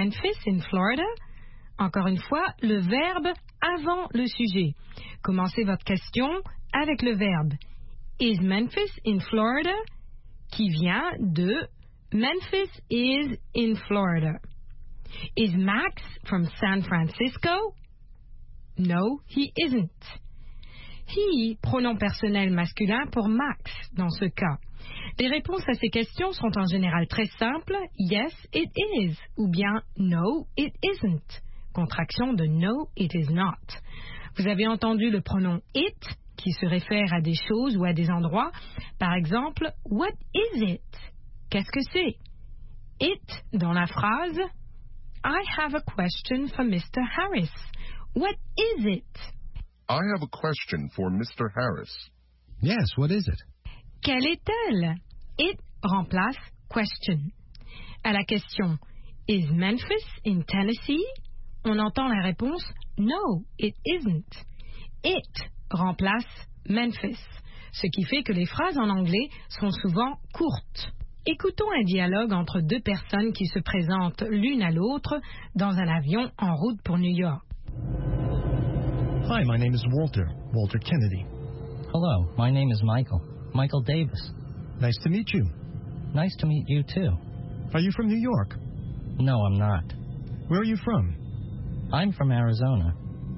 Memphis in Florida? Encore une fois, le verbe avant le sujet. Commencez votre question avec le verbe Is Memphis in Florida? Qui vient de Memphis is in Florida. Is Max from San Francisco? No, he isn't. He, pronom personnel masculin pour Max dans ce cas. Les réponses à ces questions sont en général très simples. Yes, it is. Ou bien no, it isn't. Contraction de no, it is not. Vous avez entendu le pronom it qui se réfère à des choses ou à des endroits. Par exemple, what is it? Qu'est-ce que c'est? It dans la phrase I have a question for Mr. Harris. What is it? I have a question for Mr. Harris. Yes, what is it? Quelle est-elle? It remplace question. À la question Is Memphis in Tennessee? On entend la réponse No, it isn't. It remplace Memphis, ce qui fait que les phrases en anglais sont souvent courtes. Écoutons un dialogue entre deux personnes qui se présentent l'une à l'autre dans un avion en route pour New York. Hi, my name is Walter Kennedy. Hello, my name is Michael Davis. Nice to meet you. Nice to meet you too. Are you from New York? No, I'm not. Where are you from? I'm from Arizona.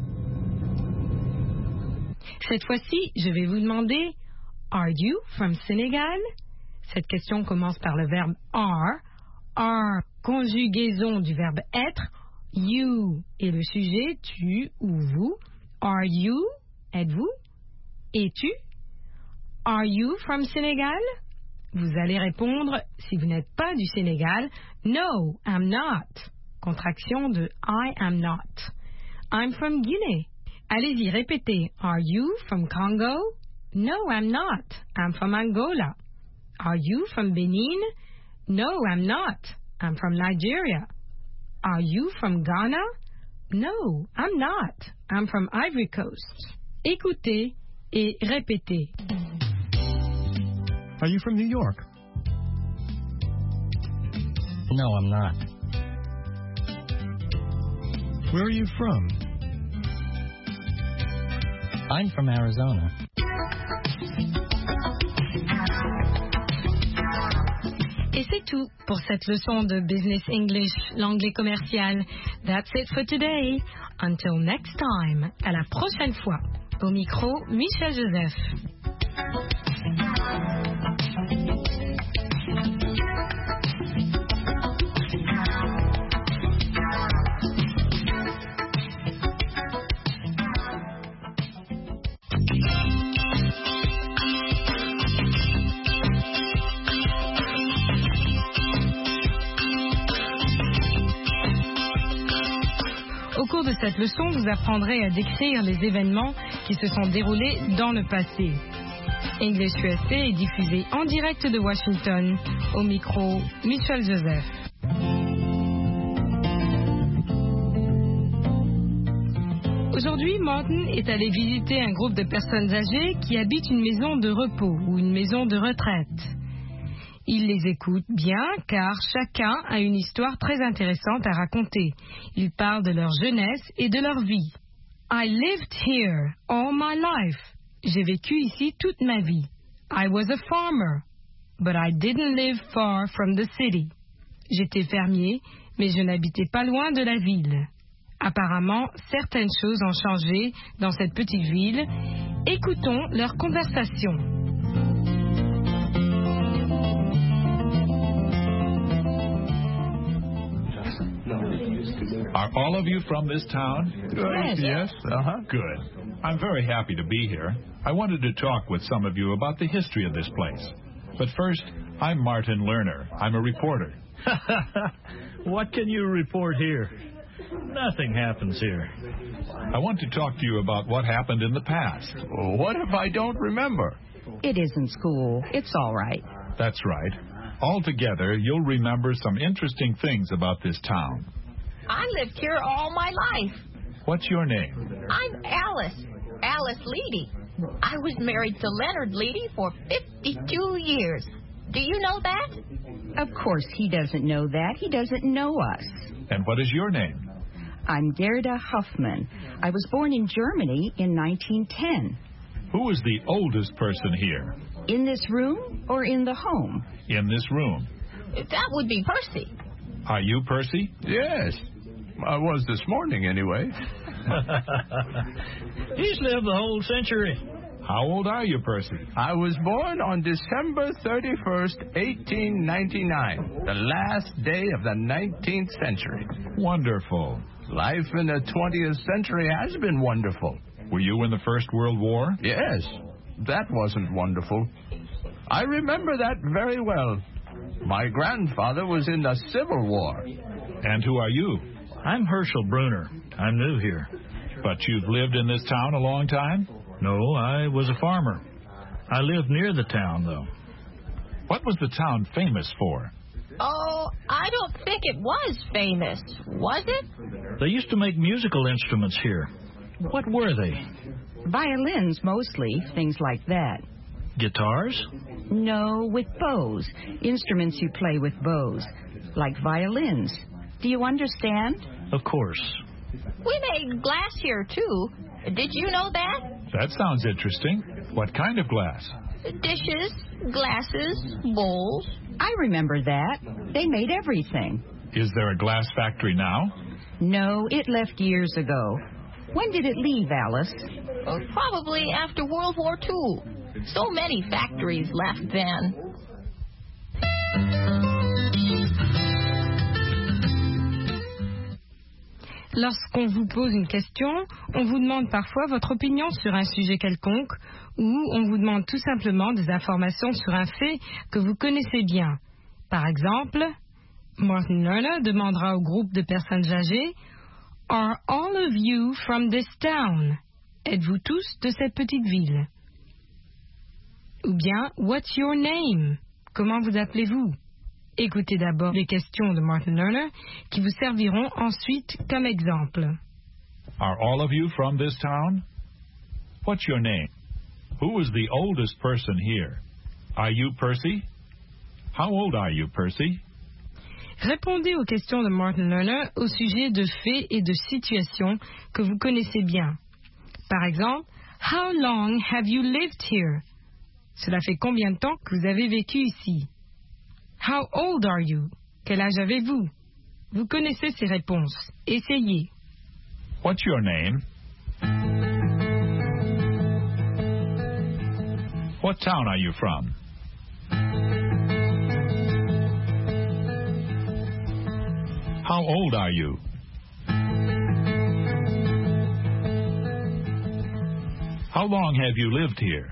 Cette fois-ci, je vais vous demander Are you from Senegal? Cette question commence par le verbe are, conjugaison du verbe être, you et le sujet tu ou vous. Are you? Êtes-vous? Es-tu? Are you from Senegal? Vous allez répondre, si vous n'êtes pas du Sénégal, No, I'm not. Contraction de I am not. I'm from Guinée. Allez-y, répétez. Are you from Congo? No, I'm not. I'm from Angola. Are you from Benin? No, I'm not. I'm from Nigeria. Are you from Ghana? No, I'm not. I'm from Ivory Coast. Écoutez et répétez. Are you from New York? No, I'm not. Where are you from? I'm from Arizona. Et c'est tout pour cette leçon de Business English, l'anglais commercial. That's it for today. Until next time. À la prochaine fois. Au micro, Michel Joseph. Au cours de cette leçon, vous apprendrez à décrire les événements qui se sont déroulés dans le passé. English USA est diffusé en direct de Washington. Au micro, Michel Joseph. Aujourd'hui, Martin est allé visiter un groupe de personnes âgées qui habitent une maison de repos ou une maison de retraite. Il les écoute bien car chacun a une histoire très intéressante à raconter. Ils parlent de leur jeunesse et de leur vie. I lived here all my life. J'ai vécu ici toute ma vie. I was a farmer, but I didn't live far from the city. J'étais fermier, mais je n'habitais pas loin de la ville. Apparemment, certaines choses ont changé dans cette petite ville. Écoutons leur conversation. Are all of you from this town? Yes. Good. I'm very happy to be here. I wanted to talk with some of you about the history of this place. But first, I'm Martin Lerner. I'm a reporter. What can you report here? Nothing happens here. I want to talk to you about what happened in the past. What if I don't remember? It isn't school. It's all right. That's right. Altogether, you'll remember some interesting things about this town. I lived here all my life. What's your name? I'm Alice Leedy. I was married to Leonard Leedy for 52 years. Do you know that? Of course, he doesn't know that. He doesn't know us. And what is your name? I'm Gerda Huffman. I was born in Germany in 1910. Who is the oldest person here? In this room or in the home? In this room. That would be Percy. Are you Percy? Yes. I was this morning, anyway. He's lived the whole century. How old are you, Percy? I was born on December 31st, 1899, the last day of the 19th century. Wonderful. Life in the 20th century has been wonderful. Were you in the First World War? Yes, that wasn't wonderful. I remember that very well. My grandfather was in the Civil War. And who are you? I'm Herschel Bruner. I'm new here. But you've lived in this town a long time? No, I was a farmer. I lived near the town, though. What was the town famous for? Oh, I don't think it was famous, was it? They used to make musical instruments here. What were they? Violins, mostly, things like that. Guitars? No, with bows. Instruments you play with bows, like violins. Do you understand? Of course. We made glass here, too. Did you know that? That sounds interesting. What kind of glass? Dishes, glasses, bowls. I remember that. They made everything. Is there a glass factory now? No, it left years ago. When did it leave, Alice? Probably after World War II. So many factories left then. Lorsqu'on vous pose une question, on vous demande parfois votre opinion sur un sujet quelconque ou on vous demande tout simplement des informations sur un fait que vous connaissez bien. Par exemple, Martin Lerner demandera au groupe de personnes âgées « Are all of you from this town? » Êtes-vous tous de cette petite ville? Ou bien « What's your name? » Comment vous appelez-vous? Écoutez d'abord les questions de Martin Lerner qui vous serviront ensuite comme exemple. Are all of you from this town? What's your name? Who is the oldest person here? Are you Percy? How old are you, Percy? Répondez aux questions de Martin Lerner au sujet de faits et de situations que vous connaissez bien. Par exemple, How long have you lived here? Cela fait combien de temps que vous avez vécu ici? How old are you? Quel âge avez-vous? Vous connaissez ces réponses. Essayez. What's your name? What town are you from? How old are you? How long have you lived here?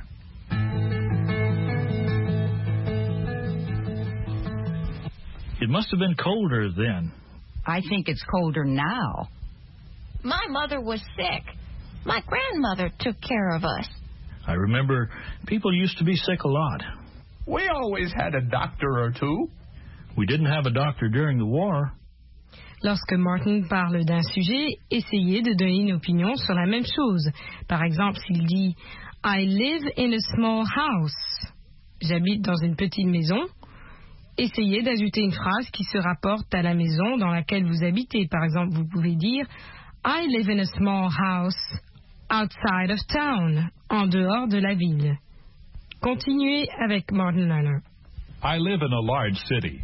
It must have been colder then. I think it's colder now. My mother was sick. My grandmother took care of us. I remember people used to be sick a lot. We always had a doctor or two. We didn't have a doctor during the war. Lorsque Martin parle d'un sujet, essayez de donner une opinion sur la même chose. Par exemple, s'il dit « I live in a small house », j'habite dans une petite maison, essayez d'ajouter une phrase qui se rapporte à la maison dans laquelle vous habitez. Par exemple, vous pouvez dire « I live in a small house outside of town », en dehors de la ville. Continuez avec Martin Lerner. I live in a large city.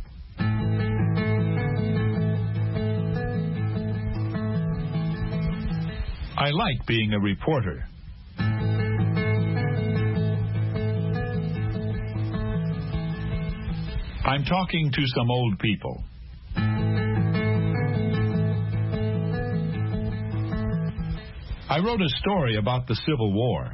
I like being a reporter. I'm talking to some old people. I wrote a story about the Civil War.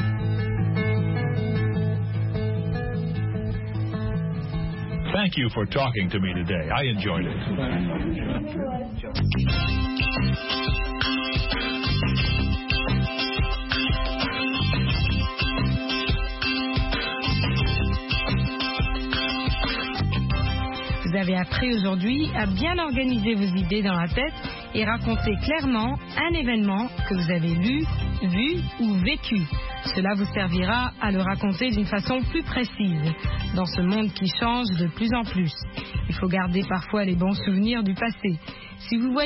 Thank you for talking to me today. I enjoyed it. Vous avez appris aujourd'hui à bien organiser vos idées dans la tête et raconter clairement un événement que vous avez lu, vu ou vécu. Cela vous servira à le raconter d'une façon plus précise, dans ce monde qui change de plus en plus. Il faut garder parfois les bons souvenirs du passé. Si vous voyez